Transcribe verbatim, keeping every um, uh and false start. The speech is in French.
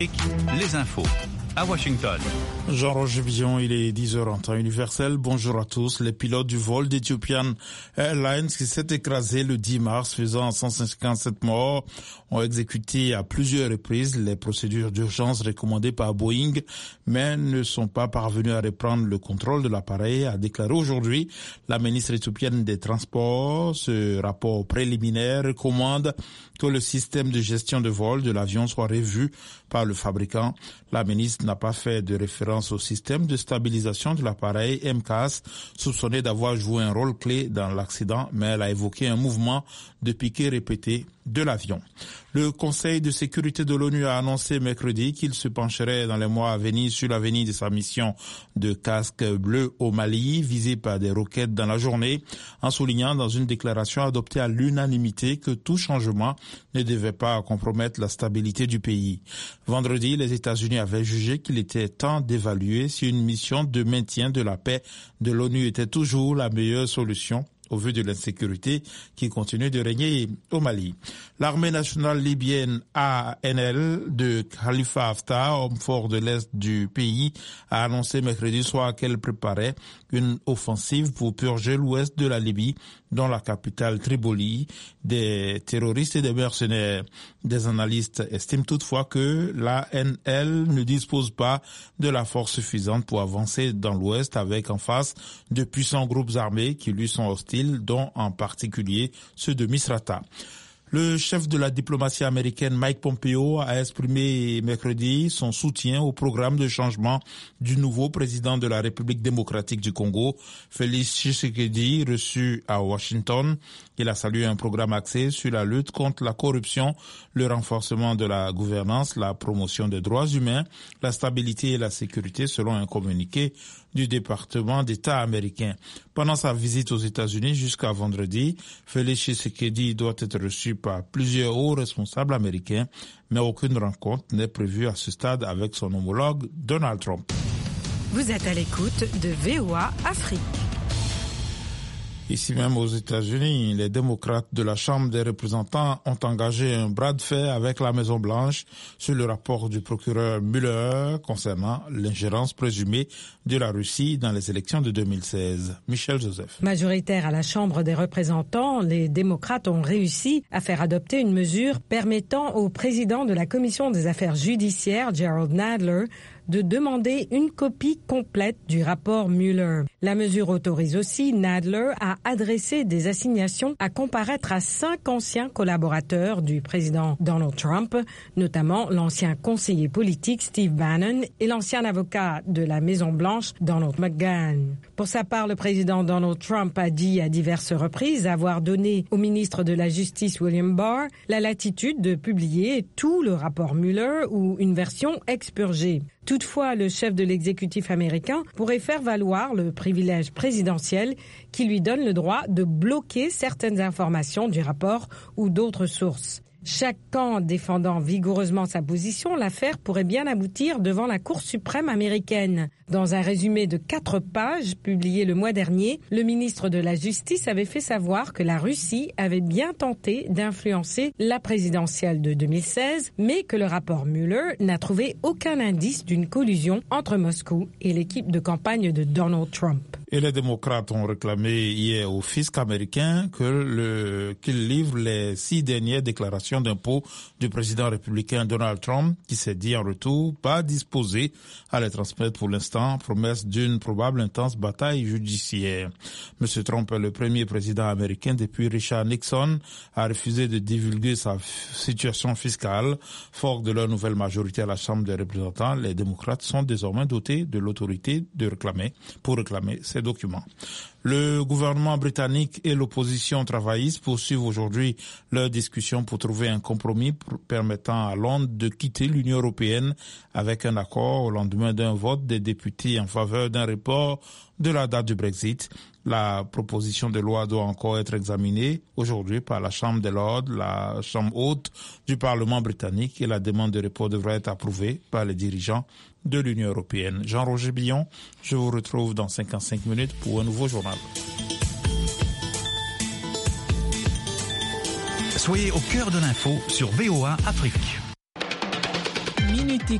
Les infos à Washington. Jean-Roger Billon, il est dix heures en temps universel. Bonjour à tous. Les pilotes du vol d'Ethiopian Airlines qui s'est écrasé le dix mars, faisant cent cinquante-sept morts, ont exécuté à plusieurs reprises les procédures d'urgence recommandées par Boeing, mais ne sont pas parvenus à reprendre le contrôle de l'appareil, a déclaré aujourd'hui la ministre éthiopienne des Transports. Ce rapport préliminaire recommande que le système de gestion de vol de l'avion soit revu par le fabricant. La ministre n'a pas fait de référence au système de stabilisation de l'appareil M C A S, soupçonné d'avoir joué un rôle clé dans l'accident, mais elle a évoqué un mouvement de piqué répété de l'avion. Le Conseil de sécurité de l'ONU a annoncé mercredi qu'il se pencherait dans les mois à venir sur l'avenir de sa mission de casque bleu au Mali, visée par des roquettes dans la journée, en soulignant dans une déclaration adoptée à l'unanimité que tout changement ne devait pas compromettre la stabilité du pays. Vendredi, les États-Unis avaient jugé qu'il était temps d'évaluer si une mission de maintien de la paix de l'ONU était toujours la meilleure solution au vu de l'insécurité qui continue de régner au Mali. L'armée nationale libyenne A N L de Khalifa Haftar, homme fort de l'Est du pays, a annoncé mercredi soir qu'elle préparait une offensive pour purger l'ouest de la Libye, dont la capitale Tripoli, des terroristes et des mercenaires. Des analystes estiment toutefois que l'A N L ne dispose pas de la force suffisante pour avancer dans l'ouest, avec en face de puissants groupes armés qui lui sont hostiles, dont en particulier ceux de Misrata. Le chef de la diplomatie américaine, Mike Pompeo, a exprimé mercredi son soutien au programme de changement du nouveau président de la République démocratique du Congo, Félix Tshisekedi, reçu à Washington. Il a salué un programme axé sur la lutte contre la corruption, le renforcement de la gouvernance, la promotion des droits humains, la stabilité et la sécurité, selon un communiqué du département d'État américain. Pendant sa visite aux États-Unis jusqu'à vendredi, Félix Tshisekedi doit être reçu par plusieurs hauts responsables américains, mais aucune rencontre n'est prévue à ce stade avec son homologue Donald Trump. Vous êtes à l'écoute de V O A Afrique. Ici même aux États-Unis, les démocrates de la Chambre des représentants ont engagé un bras de fer avec la Maison-Blanche sur le rapport du procureur Mueller concernant l'ingérence présumée de la Russie dans les élections de deux mille seize. Michel Joseph. Majoritaire à la Chambre des représentants, les démocrates ont réussi à faire adopter une mesure permettant au président de la Commission des affaires judiciaires, Gerald Nadler, de demander une copie complète du rapport Mueller. La mesure autorise aussi Nadler à adresser des assignations à comparaître à cinq anciens collaborateurs du président Donald Trump, notamment l'ancien conseiller politique Steve Bannon et l'ancien avocat de la Maison-Blanche Donald McGahn. Pour sa part, le président Donald Trump a dit à diverses reprises avoir donné au ministre de la Justice William Barr la latitude de publier tout le rapport Mueller ou une version expurgée. Toutefois, le chef de l'exécutif américain pourrait faire valoir le privilège présidentiel qui lui donne le droit de bloquer certaines informations du rapport ou d'autres sources. Chaque camp défendant vigoureusement sa position, l'affaire pourrait bien aboutir devant la Cour suprême américaine. Dans un résumé de quatre pages publié le mois dernier, le ministre de la Justice avait fait savoir que la Russie avait bien tenté d'influencer la présidentielle de deux mille seize, mais que le rapport Mueller n'a trouvé aucun indice d'une collusion entre Moscou et l'équipe de campagne de Donald Trump. Et les démocrates ont réclamé hier au fisc américain que le, qu'il livre les six dernières déclarations d'impôts du président républicain Donald Trump, qui s'est dit en retour pas disposé à les transmettre pour l'instant, promesse d'une probable intense bataille judiciaire. Monsieur Trump est le premier président américain depuis Richard Nixon à refuser de divulguer sa situation fiscale. Fort de leur nouvelle majorité à la Chambre des représentants, les démocrates sont désormais dotés de l'autorité de réclamer, pour réclamer ces documents. Le gouvernement britannique et l'opposition travailliste poursuivent aujourd'hui leur discussion pour trouver un compromis permettant à Londres de quitter l'Union européenne avec un accord au lendemain d'un vote des députés en faveur d'un report de la date du Brexit. La proposition de loi doit encore être examinée aujourd'hui par la Chambre des Lords, la Chambre haute du Parlement britannique, et la demande de report devrait être approuvée par les dirigeants de l'Union européenne. Jean-Roger Billon, je vous retrouve dans cinquante-cinq minutes pour un nouveau journal. Soyez au cœur de l'info sur V O A Afrique.